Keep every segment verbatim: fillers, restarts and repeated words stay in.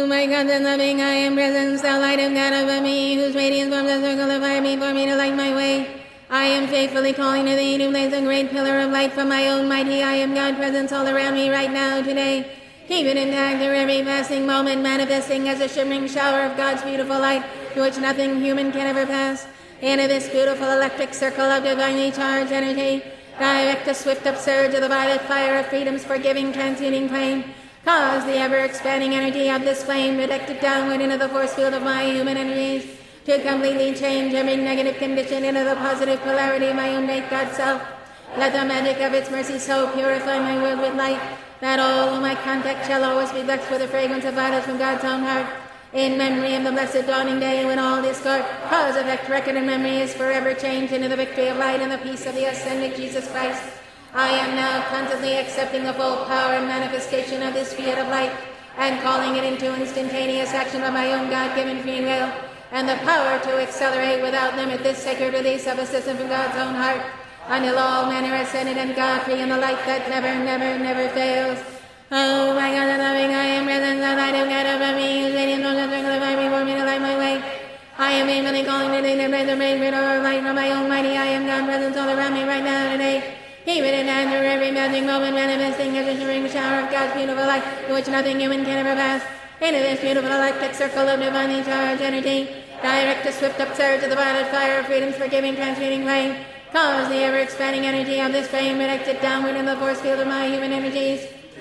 Oh my God, the loving I am presence, the light of God above me, whose radiance forms a circle of fire before me to light my way. I am faithfully calling to thee to place a great pillar of light from my own mighty I am God presence all around me right now today. Keep it intact through every passing moment, manifesting as a shimmering shower of God's beautiful light, through which nothing human can ever pass. Into this beautiful electric circle of divinely charged energy, direct a swift upsurge of the violet fire of freedom's forgiving, transmuting flame. Cause the ever-expanding energy of this flame directed downward into the force field of my human energies, to completely change every negative condition into the positive polarity of my own great God self. Let the magic of its mercy so purify my world with light, that all my contact shall always be blessed with the fragrance of violets from God's own heart. In memory of the blessed dawning day, when all discord, cause, effect, record, and memory is forever changed into the victory of light and the peace of the ascended Jesus Christ. I am now constantly accepting the full power and manifestation of this fiat of light, and calling it into instantaneous action by my own God-given free will, and the power to accelerate without limit this sacred release of a system from God's own heart, until all men are ascended and God-free in the light that never, never, never fails. Oh my God, the loving I am present, the light of God above me, whose radiance forms a circle of fire before me to light my way. I am faithfully calling to thee to place a great pillar of light from my own mighty I am God presence all around me right now today. Keep it in hand through every magic moment, manifesting as a shimmering shower of God's beautiful light, to which nothing human can ever pass. Into this beautiful electric circle of divinely charged energy, direct a swift upsurge of the violet fire of freedom's forgiving, transmuting flame. Cause the ever-expanding energy of this flame directed downward in the force field of my human energies,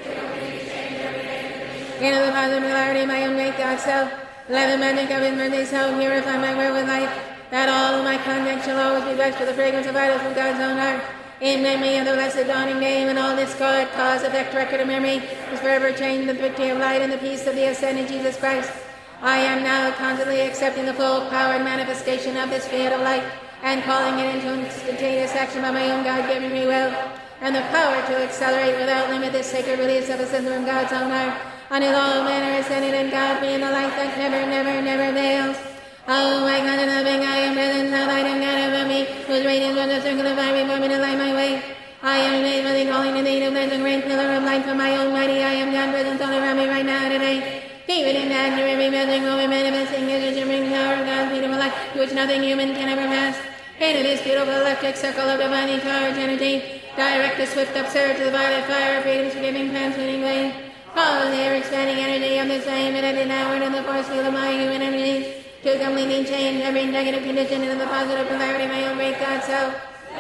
into the positive polarity of my own great God self. Let the magic of his mercy so purify my world with light, that all of my contact shall always be blessed with the fragrance of violets from God's own heart. In memory of the blessed dawning day, when all discord, cause, effect, record, and memory is forever changed in the victory of light and the peace of the ascended Jesus Christ. I am now constantly accepting the full power and manifestation of this fiat of light, and calling it into instantaneous action by my own God-given free will, and the power to accelerate without limit this sacred release of a system from God's own heart, until all men are ascended and God-free in the light that never, never, never fails. Oh my God, the loving I am present, the light of God above me, whose radiance was a circle of fire before me to light my way. I am faithfully calling to thee to place a great pillar of light from my own mighty I am God presence all around me right now today. Keep it in hand through every magic moment, manifesting as a shimmering shower of God's beautiful light, to which nothing human can ever pass. Into this beautiful electric circle of divinely charged energy, direct a swift upsurge to the violet fire of freedom's forgiving, transmuting flame. Cause the ever-expanding energy of this flame directed downward in the force field of my human energies, to completely change every negative condition into the positive polarity of my own great God self.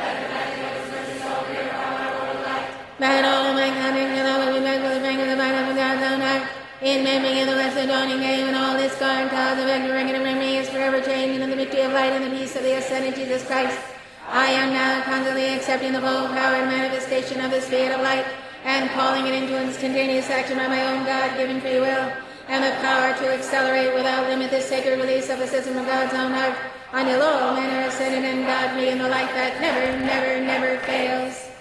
That all my contact shall always be blessed with the fragrance of violets from God's own heart. In memory of the blessed dawning day, when all discord, cause, effect, record, and memory is forever changed into the victory of light and the peace of the ascended Jesus Christ. I am now constantly accepting the full power and manifestation of this fiat of light, and calling it into instantaneous action by my own God-given free will, and the power to accelerate without limit this sacred release of the system of God's own heart, until all men are ascended and God-free in the light that never, never, never fails.